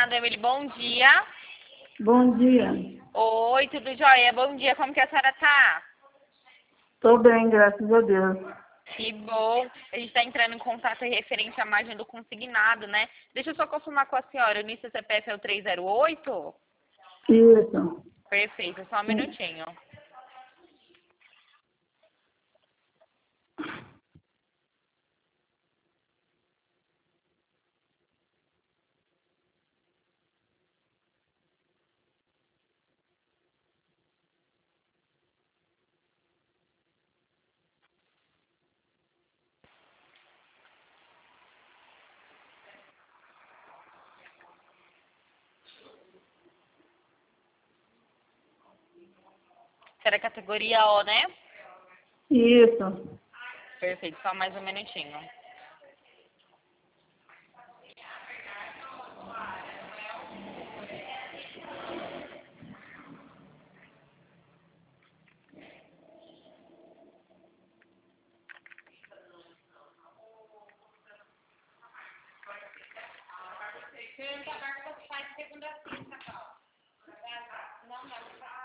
Consignado, Emily, bom dia. Bom dia. Oi, tudo jóia? Bom dia, como que a senhora tá? Tô bem, graças a Deus. Que bom. A gente tá entrando em contato referente à margem do consignado, né? Deixa eu só confirmar com a senhora, o início do CPF é o 308? Isso. Perfeito, só um Sim. minutinho. Será categoria O, né? Isso. Perfeito, só mais um minutinho. Não dá pra